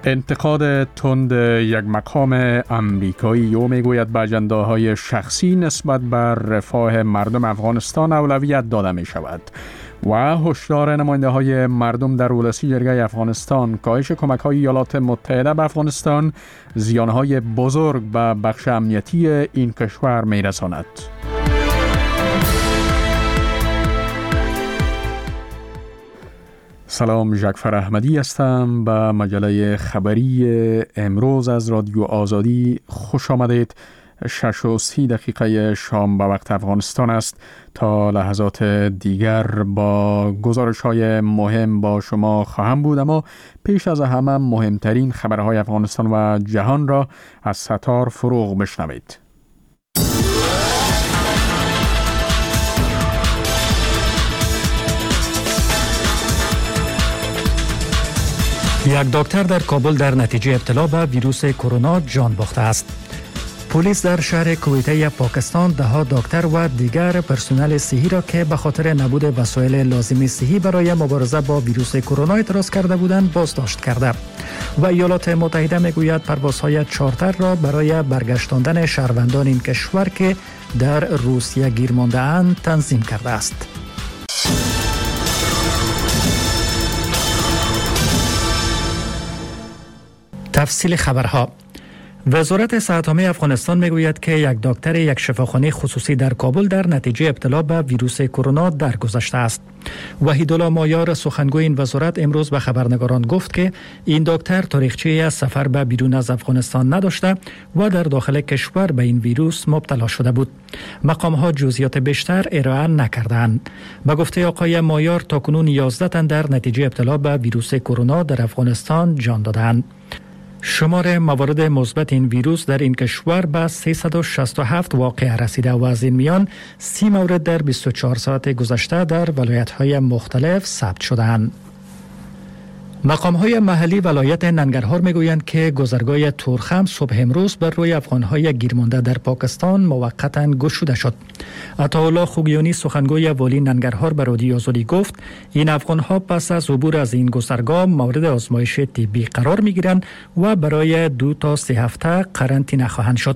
انتقاد تند یک مقام امریکایی او میگوید به اجنداهای شخصی نسبت بر رفاه مردم افغانستان اولویت داده می شود و هشدار نماینده های مردم در اولسی جرگه افغانستان کاهش کمک های ایالات متحده به افغانستان زیانهای بزرگ به بخش امنیتی این کشور می رساند. سلام، جعفر احمدی هستم. به مجله خبری امروز از رادیو آزادی خوش آمدید. 6:30 شام به وقت افغانستان است. تا لحظات دیگر با گزارش‌های مهم با شما خواهم بود، اما پیش از همه مهمترین خبرهای افغانستان و جهان را از ستار فروغ بشنوید. یک دکتر در کابل در نتیجه ابتلا به ویروس کرونا جان باخته است. پلیس در شهر کویته پاکستان 10 دکتر و دیگر پرسنل صحی را که به خاطر نبود وسایل لازمی صحی برای مبارزه با ویروس کرونا اعتراض کرده بودند بازداشت کرده و ایالات متحده میگوید پروازهای چارتر را برای برگشتاندن شهروندان این کشور که در روسیه گیر مانده اند تنظیم کرده است. تفصیل خبرها. وزارت صحت عامه افغانستان میگوید که یک دکتر یک شفاخانه خصوصی در کابل در نتیجه ابتلا به ویروس کرونا درگذشته است. وحیدالله مایار سخنگوی این وزارت امروز به خبرنگاران گفت که این دکتر تاریخچه از سفر به بیرون از افغانستان نداشته و در داخل کشور به این ویروس مبتلا شده بود. مقام ها جزئیات بیشتر ارائه نکردند. به گفته آقای مایار تاکنون 11 تن در نتیجه ابتلا به ویروس کرونا در افغانستان جان دادند. شمار موارد مثبت این ویروس در این کشور به 367 واقعه رسیده و از این میان 30 مورد در 24 ساعت گذشته در ولایت‌های مختلف ثبت شدند. مقام‌های محلی ولایت ننگرهار میگویند که گذرگاه تورخم صبح امروز بر روی افغان‌های گیرمانده در پاکستان موقتاً گشوده شد. عطاالله خوگیانی سخنگوی والی ننگرهار به رادیو آزادی گفت این افغان‌ها پس از عبور از این گذرگاه مورد آزمایش طبی قرار می‌گیرند و برای 2 تا 3 هفته قرنطینه خواهند شد.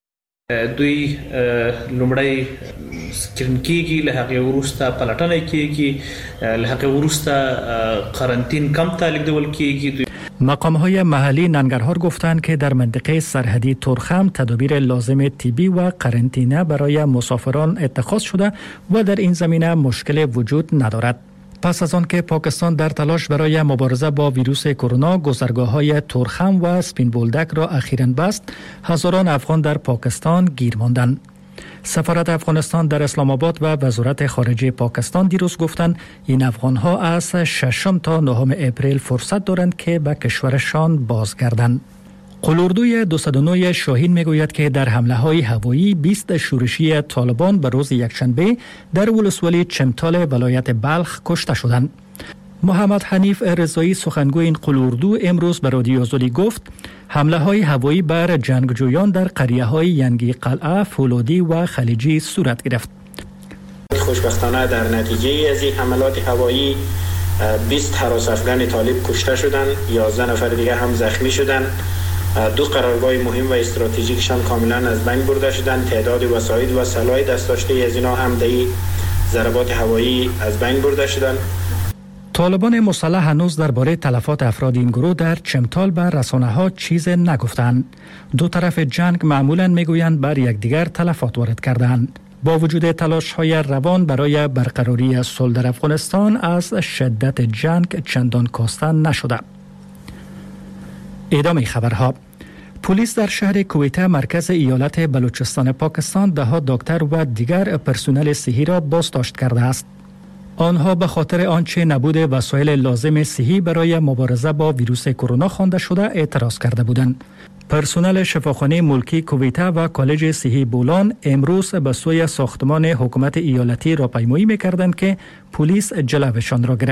دوی لومړی سکرین کیږي، له هغې وروسته پلټنه کیږي، له هغې وروسته قرنطین کمپ ته لیږدول کیږي. مقام‌های محلی ننگرهار گفتند که در منطقه سرحدی تورخم تدابیر لازم طبی و قرنطینه برای مسافران اتخاذ شده و در این زمینه مشکل وجود ندارد. پس از آن که پاکستان در تلاش برای مبارزه با ویروس کرونا گذرگاه‌های تورخم و سپین بولدک را اخیراً بست، هزاران افغان در پاکستان گیر ماندند. سفارت افغانستان در اسلام آباد و وزارت خارجه پاکستان دیروز گفتند این افغان‌ها از 6 تا 9 اپریل فرصت دارند که به کشورشان بازگردند. قلوردوی 209 شاهین میگوید که در حمله‌های هوایی 20 شورشی طالبان به روز یکشنبه در ولسوالی چمتال ولایت بلخ کشته شدند. محمد حنیف رضایی سخنگوی این قلوردو امروز به رادیو آزادی گفت حمله‌های هوایی بر جنگجویان در قریه‌های ینگی قلعه، فولادی و خلیجی صورت گرفت. خوشبختانه در نتیجه از این حملات هوایی 20 هراس افغان طالب کشته شدند، 11 نفر دیگر هم زخمی شدند. 2 قرارگاه مهم و استراتژیکشان کاملا از بین برده شدند. تعداد وسایل و سلاح دست داشته از اینا هم در ضربات هوایی از بین برده شدند. طالبان مسلح هنوز درباره تلفات افراد این گروه در چمتال به رسانه‌ها چیز نگفتند. دو طرف جنگ معمولاً میگویند بر یکدیگر تلفات وارد کردند. با وجود تلاش‌های روان برای برقراری صلح در افغانستان از شدت جنگ چندان کاسته نشده. ادامه خبرها. پلیس در شهر کویته مرکز ایالت بلوچستان پاکستان 10 دکتر و دیگر پرسنل صحی را بازداشت کرده است. آنها به خاطر آنچه نبود وسایل لازم صحی برای مبارزه با ویروس کرونا خوانده شده اعتراض کرده بودند. پرسنل شفاخانه ملکی کویته و کالج صحی بولان امروز به سوی ساختمان حکومت ایالتی راهپیمایی می‌کردند که پلیس جلوشان را گرفت.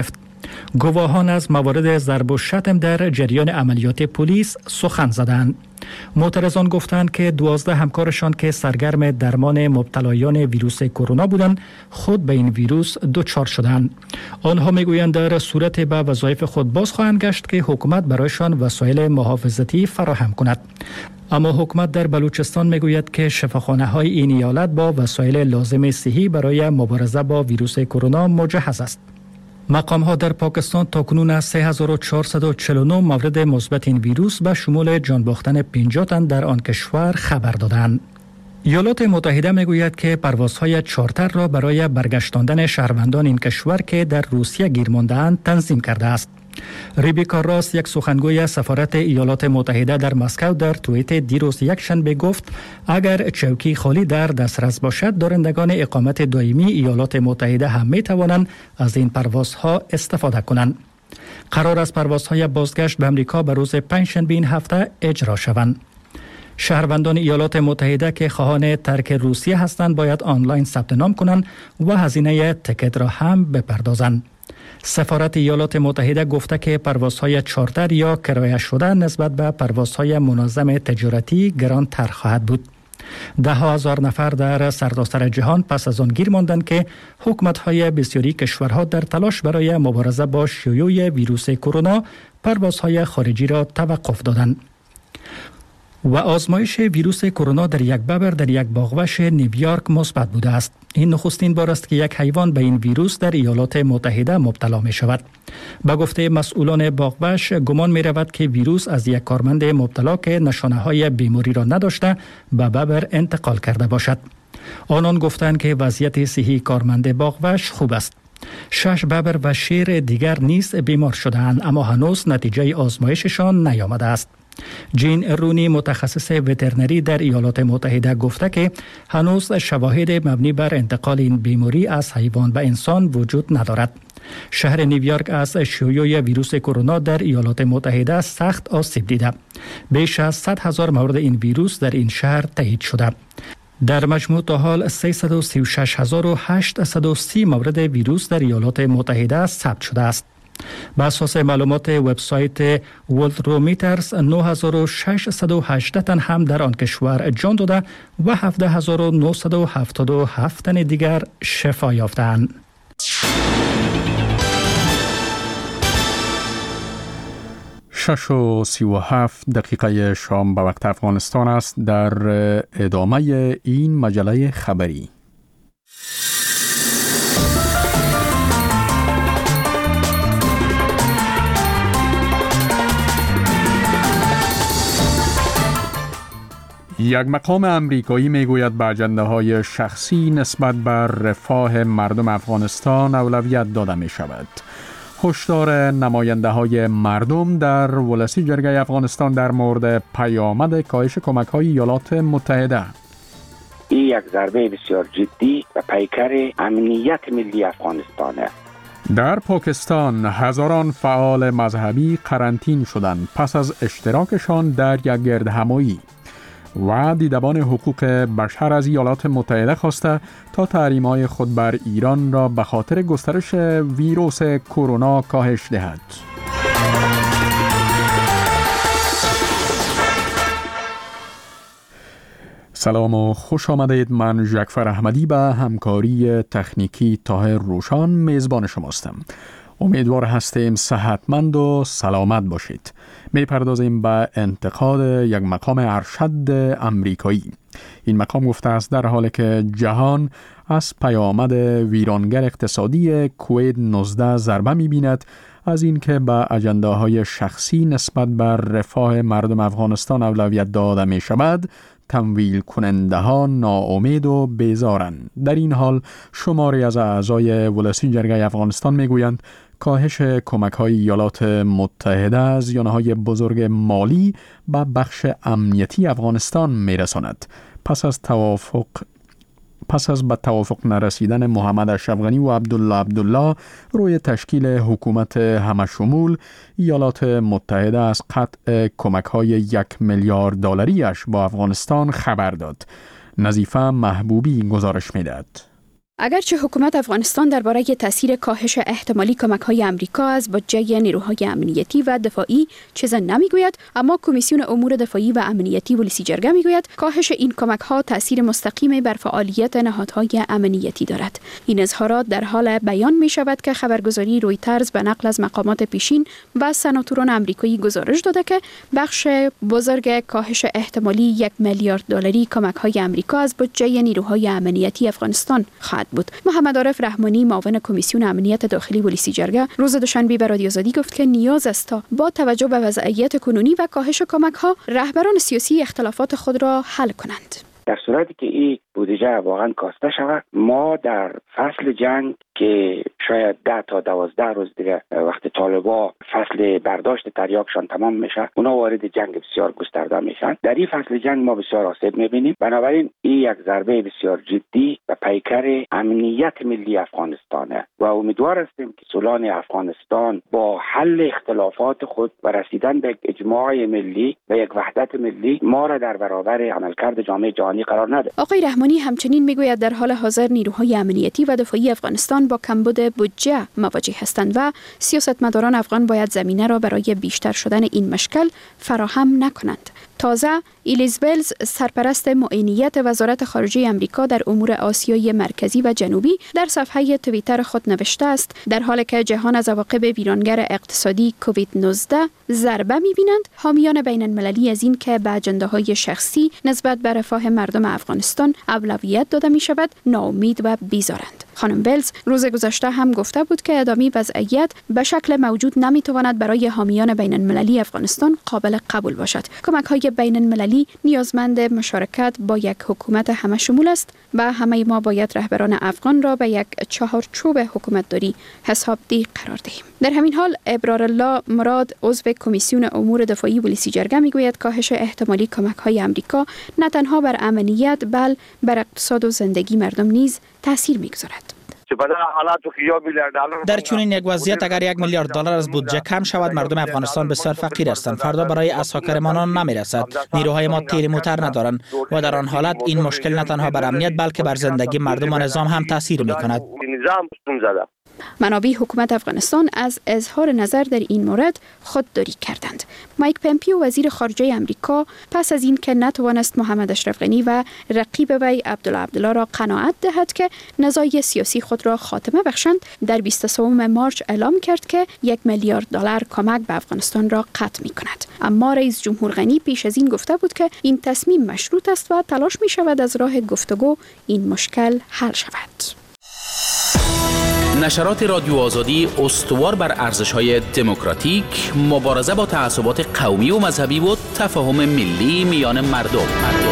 گواهان از موارد ضرب و شتم در جریان عملیات پلیس سخن زدند. معترضان گفتند که 12 همکارشان که سرگرم درمان مبتلایان ویروس کرونا بودند خود به این ویروس دچار شدند. آنها میگویند در صورت به وظایف خود باز خواهند گشت که حکومت برایشان وسایل محافظتی فراهم کند. اما حکومت در بلوچستان میگوید که شفاخانه‌های این ایالت با وسایل لازم صحی برای مبارزه با ویروس کرونا مجهز است. مقام‌ها در پاکستان تاکنون از 3449 مورد مثبت این ویروس به شمول جان باختن 50 تن در آن کشور خبر دادند. ایالات متحده میگوید که پروازهای چارتر را برای برگشتاندن شهروندان این کشور که در روسیه گیر مانده‌اند تنظیم کرده است. ریبیکا راس، یک سخنگوی سفارت ایالات متحده در مسکو، در توییت دیروز یکشنبه گفت اگر چوکی خالی در دسترس باشد دارندگان اقامت دائمی ایالات متحده هم می توانند از این پروازها استفاده کنند. قرار است پروازهای بازگشت به امریکا به روز پنجشنبه این هفته اجرا شوند. شهروندان ایالات متحده که خواهان ترک روسیه هستند باید آنلاین ثبت نام کنند و هزینه تکت را هم بپردازند. سفارت ایالات متحده گفته که پروازهای چارتر یا کرایه شده نسبت به پروازهای منظم تجارتی گرانتر خواهد بود. 10,000 نفر در سرتاسر جهان پس از آن گیر ماندند که حکومت‌های بسیاری کشورها در تلاش برای مبارزه با شیوع ویروس کرونا پروازهای خارجی را توقف دادند. و آزمایش ویروس کرونا در یک ببر در یک باغوش نیویورک مثبت بوده است. این نخستین بار است که یک حیوان به این ویروس در ایالات متحده مبتلا می شود. به گفته مسئولان باغوش گمان می رود که ویروس از یک کارمند مبتلا که نشانه های بیماری را نداشته به ببر انتقال کرده باشد. آنان گفتند که وضعیت صحی کارمند باغوش خوب است. 6 ببر و شیر دیگر نیز بیمار شدند اما هنوز نتیجه آزمایششان نیامده است. جین رونی، متخصص وترنری در ایالات متحده، گفته که هنوز شواهد مبنی بر انتقال این بیماری از حیوان به انسان وجود ندارد. شهر نیویورک از شیوع ویروس کرونا در ایالات متحده سخت آسیب دیده. بیش از 100,000 مورد این ویروس در این شهر تایید شده. در مجموع تا حال 336,830 مورد ویروس در ایالات متحده ثبت شده است. بر اساس معلومات وبسایت ورلدرومیترز 9618 تن هم در آن کشور جان داده و 17977 تن دیگر شفا یافتند. شش و 37 دقیقه شام به وقت افغانستان است. در ادامه این مجله خبری یک مقام امریکایی میگوید به اجنده‌های شخصی نسبت بر رفاه مردم افغانستان اولویت داده می شود. هشدار نماینده‌های مردم در ولسی جرگه افغانستان در مورد پیامد کاهش کمک‌های ایالات متحده. این یک ضربه بسیار جدی و پیکر امنیت ملی افغانستان است. در پاکستان هزاران فعال مذهبی قرنطین شدند پس از اشتراکشان در یک گردهمایی. و دیدبان حقوق بشر از ایالات متحده خواسته تا تحریم‌های خود بر ایران را به خاطر گسترش ویروس کرونا کاهش دهد. سلام و خوش آمدید. من ژکفر احمدی به همکاری تکنیکی طاهر روشان میزبان شماستم. امیدوار هستیم صحتمند و سلامت باشید. میپردازیم به انتقاد یک مقام ارشد امریکایی. این مقام گفته است در حالی که جهان از پیامد ویرانگر اقتصادی کووید 19 ضربه می‌بیند، از اینکه به اجنده‌های شخصی نسبت بر رفاه مردم افغانستان اولویت داده می شود، تمویل کننده ها ناامید و بیزارند. در این حال شماری از اعضای ولسی جرگه افغانستان میگویند کاهش کمک‌های ایالات متحده از زیان‌های بزرگ مالی به بخش امنیتی افغانستان میرساند. پس از به توافق نرسیدن محمد اشرف غنی و عبدالله روی تشکیل حکومت همشمول، ایالات متحده از قطع کمک‌های 1 میلیارد دلاری با افغانستان خبر داد. نظیفه محبوبی گزارش می‌دهد. اگرچه حکومت افغانستان درباره تاثیر کاهش احتمالی کمک‌های آمریکا از بودجه نیروهای امنیتی و دفاعی چیزی نمیگوید، اما کمیسیون امور دفاعی و امنیتی ولسی جرگه میگوید کاهش این کمک‌ها تاثیر مستقیمی بر فعالیت نهادهای امنیتی دارد. این اظهارات در حال بیان می‌شود که خبرگزاری رویترز به نقل از مقامات پیشین و سناتوران آمریکایی گزارش داده که بخش بزرگ کاهش احتمالی 1 میلیارد دلاری کمک‌های آمریکا از بودجه نیروهای امنیتی افغانستان خواهد بود. محمد عارف رحمانی معاون کمیسیون امنیت داخلی ولسی جرگه روز دوشنبه به رادیو آزادی گفت که نیاز است تا با توجه به وضعیت کنونی و کاهش کمک‌ها رهبران سیاسی اختلافات خود را حل کنند. در صورتی که این بودجه واقعا کاسته شود، ما در فصل جنگ که شاید 10 تا 12 روز دیگه وقت طالبا فصل برداشت تریاکشان تمام میشه، اونا وارد جنگ بسیار گسترده میشن. در این فصل جنگ ما بسیار آسیب میبینیم. بنابراین این یک ضربه بسیار جدی و پیکر امنیت ملی افغانستانه و امیدوار هستیم که سولان افغانستان با حل اختلافات خود و رسیدن به اجماع ملی و یک وحدت ملی ما را در برابر عملکرد جامعه جهانی قرار نده. آقای رحمانی همچنین میگوید در حال حاضر نیروهای امنیتی و دفاعی افغانستان با کمبود بودجه مواجه هستند و سیاستمداران افغان باید زمینه را برای بیشتر شدن این مشکل فراهم نکنند. تازه ایلیز ولز سرپرست معینیت وزارت خارجه آمریکا در امور آسیای مرکزی و جنوبی در صفحه توییتر خود نوشته است در حالی که جهان از عواقب ویرانگر اقتصادی کووید 19 ضربه می‌بینند، حامیان بین المللی از این که به اجنده‌های شخصی نسبت به رفاه مردم افغانستان اولویت داده می‌شود ناامید و بیزارند. خانم ولز روز گذشته هم گفته بود که ادامه وضعیت به شکل موجود نمی‌تواند برای حامیان بین المللی افغانستان قابل قبول باشد. کمک‌های بین المللی نیازمند مشارکت با یک حکومت همه شمول است و همه ما باید رهبران افغان را به یک چهارچوب حکومتداری حسابدهی قرار دهیم. در همین حال ابرارالله مراد عضو کمیسیون امور دفاعی ولسی جرگه میگوید کاهش احتمالی کمک‌های آمریکا نه تنها بر امنیت بل بر اقتصاد و زندگی مردم نیز تاثیر میگذارد. در چنین یک وضعیت اگر 1 میلیارد دلار از بودجه کم شود، مردم افغانستان بسیار فقیر هستند. فردا برای اساکرمانان نمیرسد. نیروهای ما تیر موتر ندارند و در آن حالت این مشکل نه تنها بر امنیت بلکه بر زندگی مردم و نظام هم تاثیر میکند. منابع حکومت افغانستان از اظهار نظر در این مورد خودداری کردند. مایک پمپیو وزیر خارجه آمریکا پس از این که نتوانست محمد اشرف غنی و رقیب وی عبدالله را قناعت دهد که نزاع سیاسی خود را خاتمه بخشند، در 23 مارس اعلام کرد که 1 میلیارد دلار کمک به افغانستان را قطع می کند. اما رئیس جمهور غنی پیش از این گفته بود که این تصمیم مشروط است و تلاش می شود از راه گفتگو این مشکل حل شود. نشرات رادیو آزادی استوار بر ارزش‌های دموکراتیک، مبارزه با تعصبات قومی و مذهبی و تفاهم ملی میان مردم.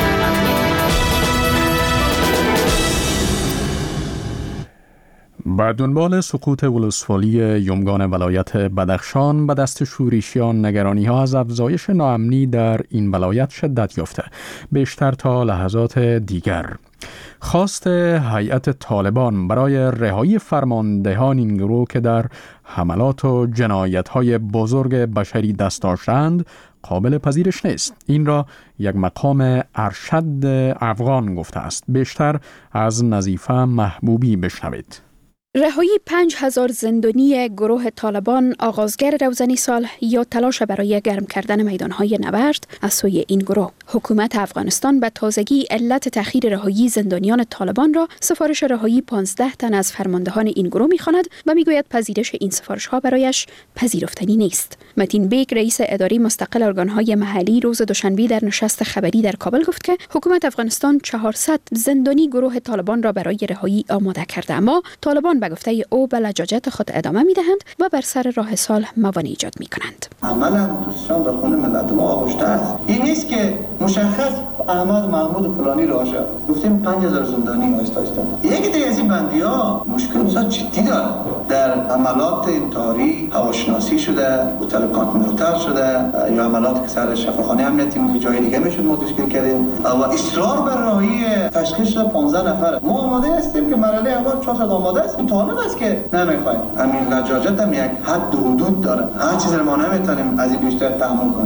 با دنبال سقوط ولسوالی یمگان ولایت بدخشان به دست شورشیان، نگرانی‌ها از افزایش ناامنی در این ولایت شدت یافته، بیشتر تا لحظات دیگر. خواست هیئت طالبان برای رهایی فرماندهان این گروه که در حملات و جنایت‌های بزرگ بشری دست داشتند قابل پذیرش نیست. این را یک مقام ارشد افغان گفته است. بیشتر از نظیفه محبوبی بشنوید. رهایی 5000 زندانی گروه طالبان آغازگر روزنی سال یا تلاش برای گرم کردن میدانهای نبرد از سوی این گروه. حکومت افغانستان به تازگی علت تأخیر رهایی زندانیان طالبان را سفارش رهایی 15 تن از فرماندهان این گروه می‌خواند و میگوید پذیرش این سفارش‌ها برایش پذیرفتنی نیست. متین بیگ رئیس اداره مستقل ارگان‌های محلی روز دوشنبه در نشست خبری در کابل گفت که حکومت افغانستان 400 زندانی گروه طالبان را برای رهایی آماده کرده، اما طالبان به گفته او به لجاجت خود ادامه می‌دهند و بر سر راه صلح موانع ایجاد می‌کنند. عملاً دوستان به خون ملت ما آغشته است. این نیست که مشخص احمد محمود فلانی راشه گفتیم 5000 زندانی آیسته. یکی دیگه از این بندی‌ها مشکل بسیار جدی داره. در عملات انتحاری هواشناسی شده، هتل کانتیننتال شده یا عملات که سر شفاخانه امنیتی و جای دیگه میشد ما تشکیل کردیم و اصرار بر رهایی تشخیص 15 نفر. ما آماده هستیم که مرحله اول 400 آماده است. طالب است که نمیخوایم. همین لجاجت هم یک حد و حدود داره. هر چیزی ما نمیتونیم از این بیشتر تحمل کنیم.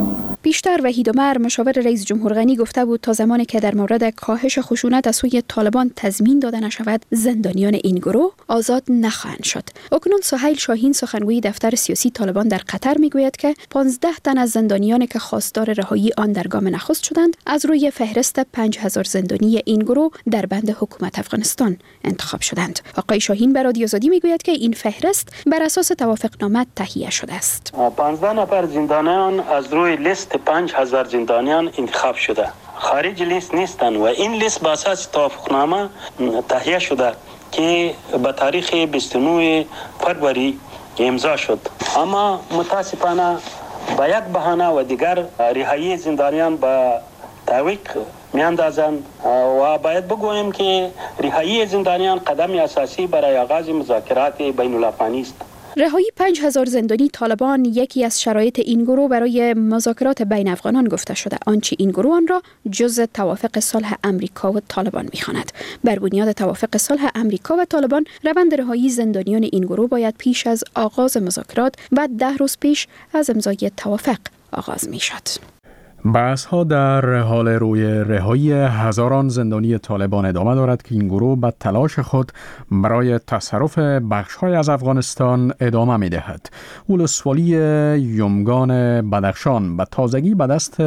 پیشتر وحید عمر مشاور رئیس جمهور غنی گفته بود تا زمانی که در مورد کاهش خشونت از سوی طالبان تضمین داده نشود زندانیان این گروه آزاد نخواهند شد. اکنون سهیل شاهین سخنگوی دفتر سیاسی طالبان در قطر میگوید که 15 تن از زندانیانی که خواستار رهایی آن در گام نخست شدند از روی فهرست 5000 زندانی این گروه در بند حکومت افغانستان انتخاب شدند. آقای شاهین به رادیو آزادی میگوید که این فهرست بر اساس توافقنامه تهیه شده است. 15 نفر زندانیان از روی لیست 5000 زندانیان انتخاب شده. خارج لیست نیستند و این لیست با اساس توافقنامه تهیه شده که به تاریخ 29 فروری امضا شد. اما متاسفانه با یک بهانه و دیگر رهایی زندانیان به تعویق میاندازند و باید بگوییم که رهایی زندانیان قدم اساسی برای آغاز مذاکرات بین الافغانی است. رهایی 5000 زندانی طالبان یکی از شرایط این گروه برای مذاکرات بین افغانان گفته شده، آنچه این گروه آن را جزء توافق صلح امریکا و طالبان می‌خواند. بر بنیاد توافق صلح امریکا و طالبان روند رهایی زندانیان این گروه باید پیش از آغاز مذاکرات و 10 روز پیش از امضای توافق آغاز می‌شد. بحث‌ها در حال روی رهایی هزاران زندانی طالبان ادامه دارد که این گروه به تلاش خود برای تصرف بخش‌های از افغانستان ادامه می‌دهد. ولسوالی یمگان بدخشان به تازگی به دست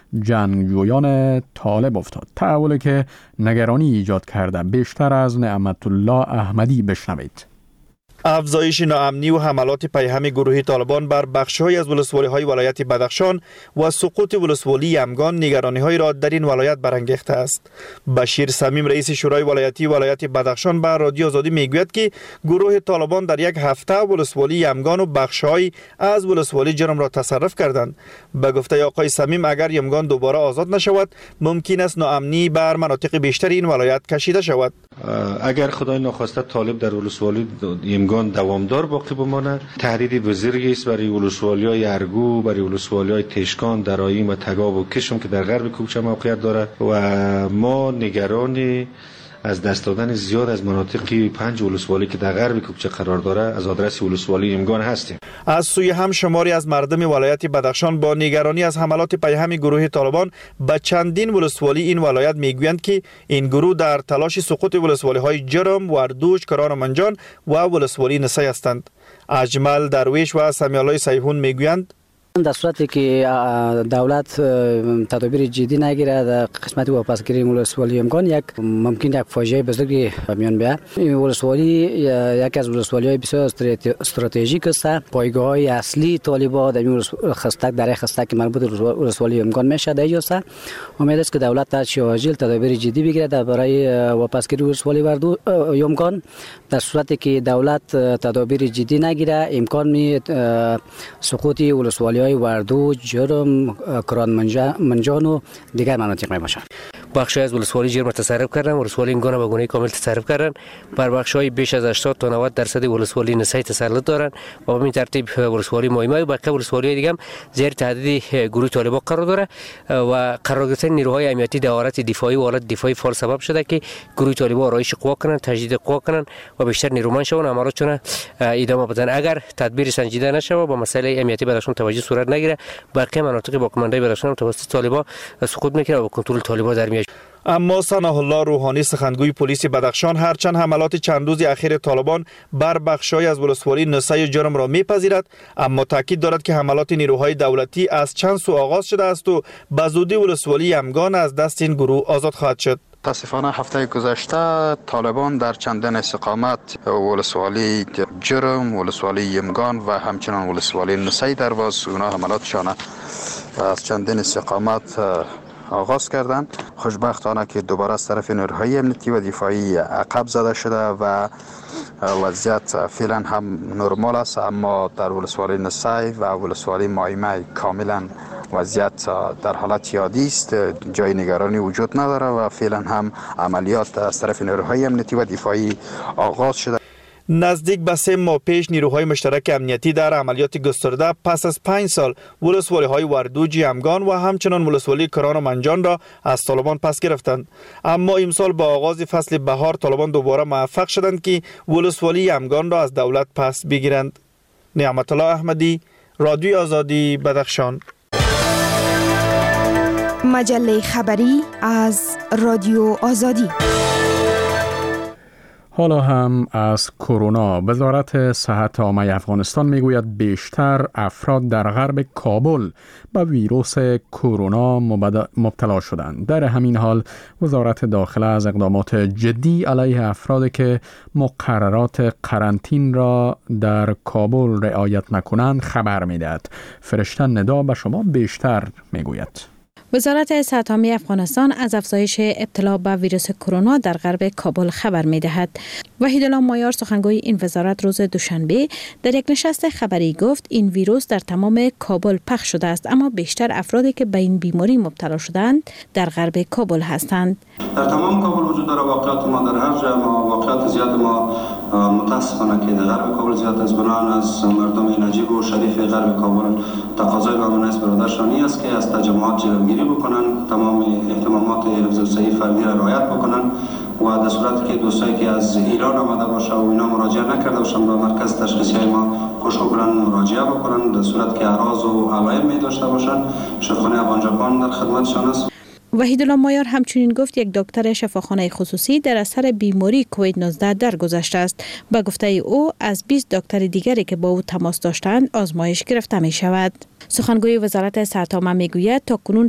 جنگجویان طالب افتاد. تحولی که نگرانی ایجاد کرده. بیشتر از نعمت الله احمدی بشنوید. افزایش ناامنی و حملات پیهم گروه طالبان بر بخش‌های از ولسوالی‌های ولایت بدخشان و سقوط ولسوالی یمگان نگرانی‌های را در این ولایت برانگیخته است. بشیر صمیم رئیس شورای ولایتی ولایت بدخشان به رادیو آزادی میگوید که گروه طالبان در یک هفته ولسوالی یمگان و بخش‌های از ولسوالی جرم را تصرف کردند. به گفته آقای صمیم اگر یمگان دوباره آزاد نشود ممکن است ناامنی بر مناطق بیشتر این ولایت کشیده شود. اگر خدای ناخواسته طالب در ولسوالی یمگان دوامدار باقی بمانه، تهدید بزرگی است برای ولسوالی‌های ارگو، برای ولسوالی‌های تشکان، درایم و تگاب و کشم که در غرب کوکچه موقعیت دارد و ما نگران از دست دادن زیاد از مناطق 5 ولسوالی که در غرب کوکچه قرار دارد از آدرس ولسوالی یمگان هستیم. از سوی هم شماری از مردم ولایت بدخشان با نگرانی از حملات پیهم گروه طالبان به چندین ولسوالی این ولایت میگویند که این گروه در تلاش سقوط ولسوالی‌های جرم، وردوش، کران و منجان و ولسوالی نسای هستند. اجمل درویش و سمیالای سیحون میگویند در صورتی که دولت تدابیر جدی نگیرد در قسمت واپسگیری ولسوالی یمگان یک ممکن یک فاجعه بزرگی میان بیاید. این ولسوالی یکی از ولسوالی‌های بسیار استراتژیک است. پایگاه‌های اصلی طالبان در این خستک در خستک که مربوط به ولسوالی یمگان میشه در اینجا. امید است که دولت در عاجل تدابیر جدی بگیرد برای واپسگیری ولسوالی یمگان. در صورتی که دولت تدابیر جدی نگیره امکان می سقوط ولسوالی وردو، جرم، کران منجان و دیگر مناطق می باشند. بخشی از ولسوالی جرم تصرف کردن، ولسوالی یمگان به گونه کامل تصرف کردن. بر بخش‌های بیش از 80 تا 90% ولسوالی نسای تسلط دارند و به این ترتیب ولسوالی مایمای و بقیه ولسوالی دیگه هم زیر تهدید گروه طالبان قرار داره و قرار گرفتن نیروهای امنیتی در حالت دفاعی و حالت دفاعی فعال سبب شده که گروه طالبان آرایش قوا کنن، تجدید قوا کنن و بیشتر نیرومند شون، عملاتشون ادامه بدن. اگر تدبیر سنجیده نشه با مسئله امنیتی بدخشان توجه صورت نگیره، بقیه مناطق باقی‌مانده بدخشان توسط طالبان سقوط میکنه و کنترل طالبان در میاد. اما ثناء الله روحانی سخنگوی پلیس بدخشان هرچند حملات چند روز اخیر طالبان بر بخش‌های از ولسوالی نسای جرم را میپذیرد، اما تاکید دارد که حملات نیروهای دولتی از چند سو آغاز شده است و به زودی ولسوالی یمگان از دست این گروه آزاد خواهد شد. متاسفانه هفته گذشته طالبان در چندین استقامت ولسوالی جرم، ولسوالی یمگان و همچنان ولسوالی نسای درواز اونا حملاتشان از چندین استقامت آغاز کردند. خوشبختانه که دوباره از طرف نیروهای امنیتی و دفاعی عقب زده شده و وضعیت فعلا هم نرمال است، اما در ولسوالی نسای و ولسوالی مایمای کاملا وضعیت در حالت عادی است، جای نگرانی وجود نداره و فعلا هم عملیات از طرف نیروهای امنیتی و دفاعی آغاز شده. نزدیک به 3 ماه پیش نیروهای مشترک امنیتی در عملیات گسترده پس از 5 سال ولسوالی‌های وردوج، یمگان و همچنان ولسوالی کران و منجان را از طالبان پس گرفتند. اما امسال با آغاز فصل بهار طالبان دوباره موفق شدند که ولسوالی یمگان را از دولت پس بگیرند. نعمت الله احمدی، رادیو آزادی، بدخشان. مجله خبری از رادیو آزادی. حالا هم از کرونا. وزارت صحت عامه افغانستان میگوید بیشتر افراد در غرب کابل به ویروس کرونا مبتلا شدند. در همین حال وزارت داخله از اقدامات جدی علیه افرادی که مقررات قرنطین را در کابل رعایت نکنند خبر میدهد. فرشته ندا به شما بیشتر میگوید. وزارت صحت عامه افغانستان از افزایش ابتلا به ویروس کرونا در غرب کابل خبر می‌دهد. وحیدالله مایار سخنگوی این وزارت روز دوشنبه در یک نشست خبری گفت این ویروس در تمام کابل پخش شده است، اما بیشتر افرادی که به این بیماری مبتلا شدند در غرب کابل هستند. در تمام کابل وجود دارد. واقعیت ما در هر جا واقعیت زیاد ما متاسفانه که در غرب کابل زیاد از بنان از مردم نجیب و شریف غرب کابل تقاضای ما نسبت برادرشانی است که از تجمعات جلوگیری بکنن، تمام اهتمامات حفظ الصحه فردی را رعایت بکنن و در صورتی که دوستایی که از ایران آمده باشه و اینا مراجعه نکرده باشن به مرکز تشخیصی ما کوشش کنن مراجعه بکنن. در صورتی که اعراض و علائم می داشته باشن شفاخانه افغان در خدمتشان است. وحیدالله مایار همچنین گفت یک دکتر شفاخانه خصوصی در اثر بیماری کووید 19 درگذشته است. به گفته او از 20 دکتر دیگری که با او تماس داشتند آزمایش گرفته می شود. سخنگوی وزارت صحت عامه میگوید تا کنون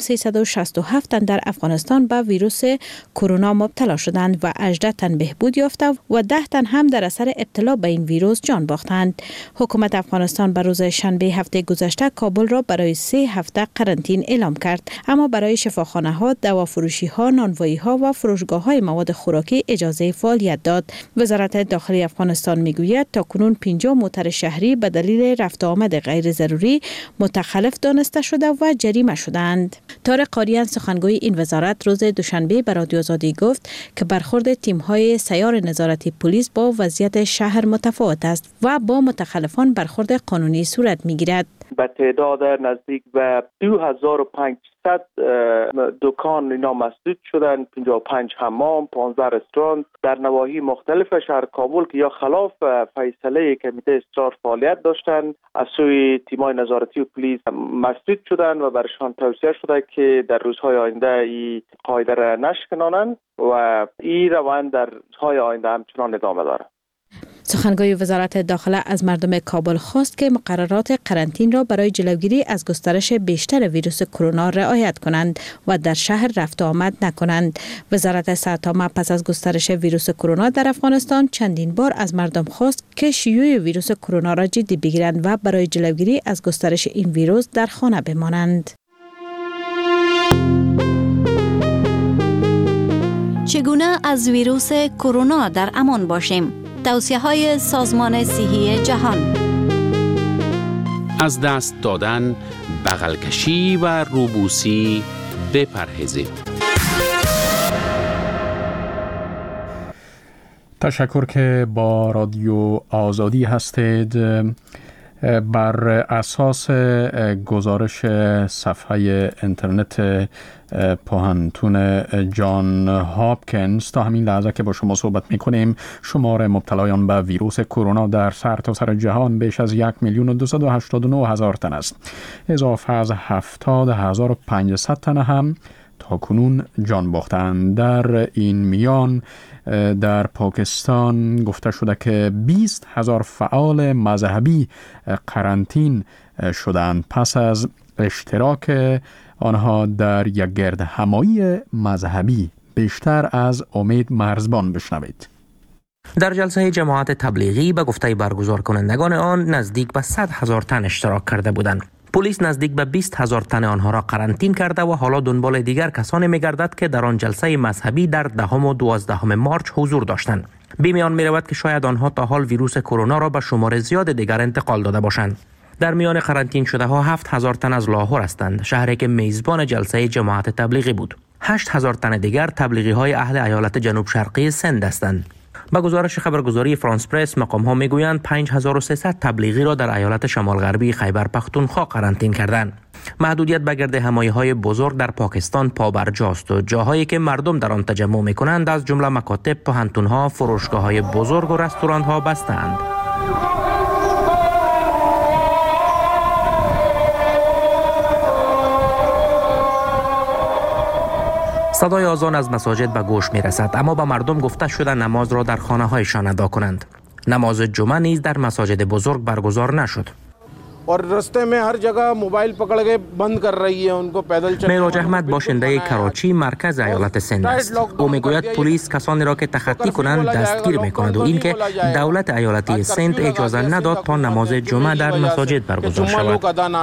367 تن در افغانستان به ویروس کرونا مبتلا شدند و 18 تن بهبود یافته و 10 تن هم در اثر ابتلا به این ویروس جان باختند. حکومت افغانستان بر روز شنبه هفته گذشته کابل را برای 3 هفته قرنطین اعلام کرد، اما برای شفاخانه ها، دوافروشی ها، نانوایی ها و فروشگاه های مواد خوراکی اجازه فعالیت داد. وزارت داخلی افغانستان میگوید تا کنون 50 موتر شهری به دلیل رفت و آمد غیر ضروری متخلف دانسته شده و جریمه شدند. طارق قاریان سخنگوی این وزارت روز دوشنبه به رادیو آزادی گفت که برخورد تیم‌های سیار نظارتی پلیس با وضعیت شهر متفاوت است و با متخلفان برخورد قانونی صورت می‌گیرد. به تعداد نزدیک به 2500 دکان اینا مسدود شدن، 55 حمام، 15 رستوران در نواحی مختلف شهر کابل که یا خلاف فیصله کمیته اصرار فعالیت داشتند از سوی تیم‌های نظارتی و پلیس مسدود شدند و برشان توصیه شده که در روزهای آینده این قاعده را نشکنانند و این روند در روزهای آینده همچنان ادامه دارد. سخنگوی وزارت داخله از مردم کابل خواست که مقررات قرنطین را برای جلوگیری از گسترش بیشتر ویروس کرونا رعایت کنند و در شهر رفت و آمد نکنند. وزارت صحت عامه پس از گسترش ویروس کرونا در افغانستان چندین بار از مردم خواست که شیوع ویروس کرونا را جدی بگیرند و برای جلوگیری از گسترش این ویروس در خانه بمانند. چگونه از ویروس کرونا در امان باشیم؟ توصیه‌های سازمان صحی جهان. از دست دادن، بغل کشی و روبوسی بپرهیزید. تشکر که با رادیو آزادی هستید. بر اساس گزارش صفحه اینترنت پوهنتون جان هاپکینز تا همین لحظه که با شما صحبت میکنیم شمار مبتلایان به ویروس کرونا در سرتاسر جهان بیش از 1,289,000 تن است. اضافه از 70,500 تن هم تا کنون جان باختند. در این میان در پاکستان گفته شده که 20,000 فعال مذهبی قرنطین شدند پس از اشتراک آنها در یک گرد همایی مذهبی. بیشتر از امید مرزبان بشنوید. در جلسه جماعت تبلیغی به گفته برگزار کنندگان آن نزدیک به 100,000 تن اشتراک کرده بودند. پلیس نزدیک به 20,000 تن آنها را قرنطین کرده و حالا دنبال دیگر کسانی می‌گردد که در آن جلسه مذهبی در 10 و 12 مارچ حضور داشتند. به میان می‌رود که شاید آنها تا حال ویروس کرونا را به شمار زیاد دیگر انتقال داده باشند. در میان قرنطین شده ها 7,000 تن از لاهور هستند، شهری که میزبان جلسه جماعت تبلیغی بود. 8,000 تن دیگر تبلیغی های اهل ایالت جنوب شرقی سند هستند. با گزارش خبرگزاری فرانس پرس مقام ها میگویند 5300 تبلیغی را در ایالت شمال غربی خیبر پختونخوا قرنطین کردند. محدودیت به گرد همایی های بزرگ در پاکستان پابرجاست و جاهایی که مردم در آن تجمع میکنند از جمله مکاتب، پوهنتون ها، فروشگاه های بزرگ و رستوران ها بستند. صدای آذان از مساجد به گوش می رسد، اما به مردم گفته شده نماز را در خانه هایشان ادا کنند. نماز جمعه نیز در مساجد بزرگ برگزار نشد. معراج احمد باشنده کراچی مرکز ایالت سند است. او میگوید پلیس کسانی را که تخطی کنند دستگیر میکند و اینکه دولت ایالتی سند اجازه نداد تا نماز جمعه در مساجد برگزار شود.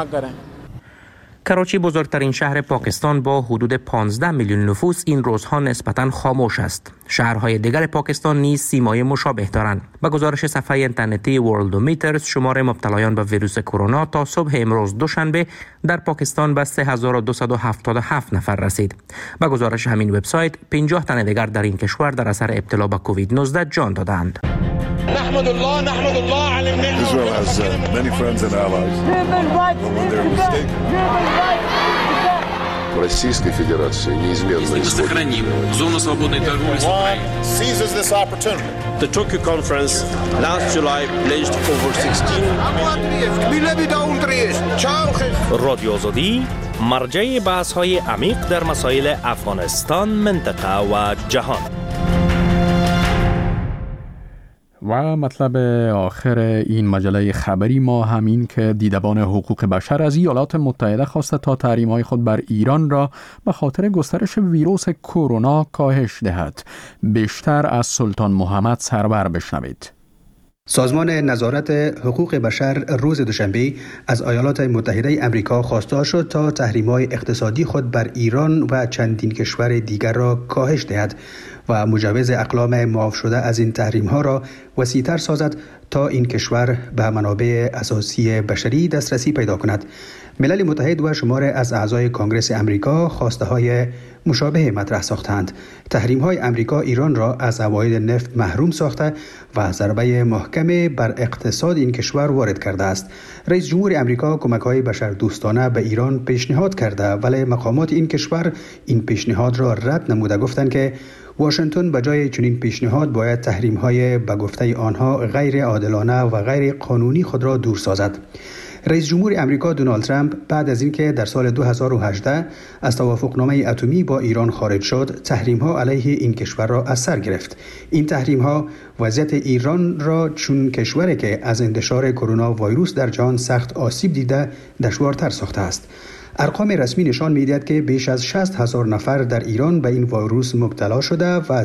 کراچی بزرگترین شهر پاکستان با حدود 15 میلیون نفوس این روزها نسبتاً خاموش است. شهرهای دیگر پاکستان نیز سیمای مشابه دارند. با گزارش صفحه اینترنتی ورلدومیترز، شمار مبتلایان به ویروس کرونا تا صبح امروز دوشنبه در پاکستان به 3277 نفر رسید. با گزارش همین وبسایت 50 تن دیگر در این کشور در اثر ابتلا به کووید 19 جان دادند. نحمد الله على النعمة. Israel has many friends and allies. When they're mistaken. Российской Федерации неизменно сохраним зону свободной торговли с Украиной. Seizes this opportunity. The Tokyo conference last July pledged over 16. رادیو آزادی مرجع بحث‌های عمیق در مسائل افغانستان، منطقه و جهان. و مطلب آخر این مجله خبری ما همین که دیدبان حقوق بشر از ایالات متحده خواسته تا تحریم‌های خود بر ایران را به خاطر گسترش ویروس کرونا کاهش دهد. بیشتر از سلطان محمد سرور بشنوید. سازمان نظارت حقوق بشر روز دوشنبه از ایالات متحده آمریکا خواستار شد تا تحریم‌های اقتصادی خود بر ایران و چندین کشور دیگر را کاهش دهد و مجوز اقلام معاف شده از این تحریم‌ها را وسیع‌تر سازد تا این کشور به منابع اساسی بشری دسترسی پیدا کند. ملل متحد و شمار از اعضای کنگره امریکا خواسته‌های مشابه مطرح ساختند. تحریم‌های امریکا ایران را از عواید نفت محروم ساخته و ضربه محکم بر اقتصاد این کشور وارد کرده است. رئیس جمهور امریکا کمک‌های بشردوستانه به ایران پیشنهاد کرده، ولی مقامات این کشور این پیشنهاد را رد نموده گفتند که واشنگتن به جای چنین پیشنهاد باید تحریم‌های به گفته آنها غیر عادلانه و غیر قانونی خود را دور سازد. رئیس جمهور امریکا دونالد ترامپ بعد از اینکه در سال 2018 از توافقنامه اتمی با ایران خارج شد، تحریم‌ها علیه این کشور را از سر گرفت. این تحریم‌ها وضعیت ایران را چون کشوری که از انتشار کرونا ویروس در جهان سخت آسیب دیده دشوارتر ساخته است. ارقام رسمی نشان می‌دهد که بیش از 60,000 نفر در ایران به این ویروس مبتلا شده و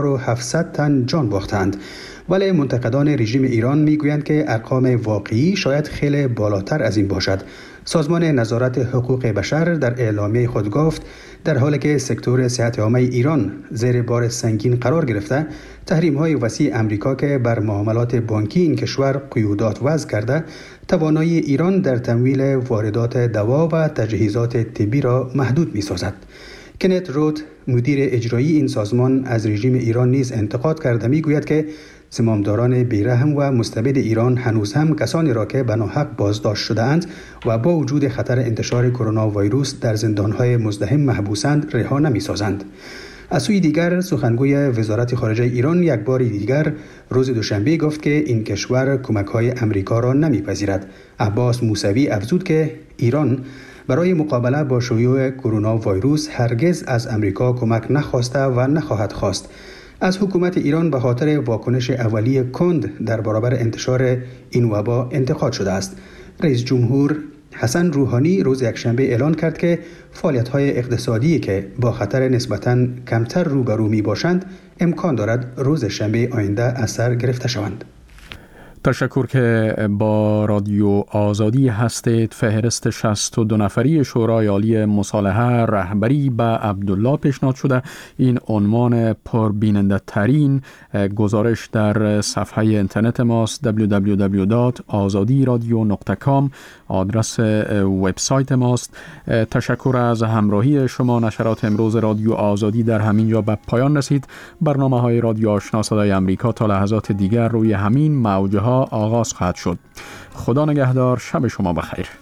3700 تن جان باختند. ولی منتقدان رژیم ایران میگویند که ارقام واقعی شاید خیلی بالاتر از این باشد. سازمان نظارت حقوق بشر در اعلامیه خود گفت در حالی که سکتور صحت عامه ایران زیر بار سنگین قرار گرفته، تحریم‌های وسیع امریکا که بر معاملات بانکی این کشور قیودات وضع کرده، توانایی ایران در تمویل واردات دوا و تجهیزات طبی را محدود می‌سازد. کنت روت، مدیر اجرایی این سازمان، از رژیم ایران نیز انتقاد کرده میگوید که زمامداران بیرحم و مستبد ایران هنوز هم کسانی را که به ناحق بازداشت شده‌اند و با وجود خطر انتشار کرونا ویروس در زندان‌های مزدحم محبوسند رها نمی‌سازند. از سوی دیگر سخنگوی وزارت خارجه ایران یک بار دیگر روز دوشنبه گفت که این کشور کمک‌های امریکا را نمی‌پذیرد. عباس موسوی افزود که ایران برای مقابله با شیوع کرونا ویروس هرگز از امریکا کمک نخواسته و نخواهد خواست. از حکومت ایران به خاطر واکنش اولیه کند در برابر انتشار این وبا انتقاد شده است. رئیس جمهور حسن روحانی روز یکشنبه اعلان کرد که فعالیت‌های اقتصادی که با خطر نسبتاً کمتر روبرو می‌باشند امکان دارد روز شنبه آینده از سر گرفته شوند. تشکر که با رادیو آزادی هستید. فهرست 62 نفری شورای عالی مصالحه رهبری به عبدالله پیشنهاد شده. این عنوان پربیننده ترین گزارش در صفحه اینترنت ماست www.azadiradio.com آدرس وبسایت ماست. تشکر از همراهی شما. نشرات امروز رادیو آزادی در همین جا به پایان رسید. برنامه‌های رادیو آشنا صدای امریکا تا لحظات دیگر روی همین موج‌ها آغاز خواهد شد. خدا نگهدار. شب شما بخیر.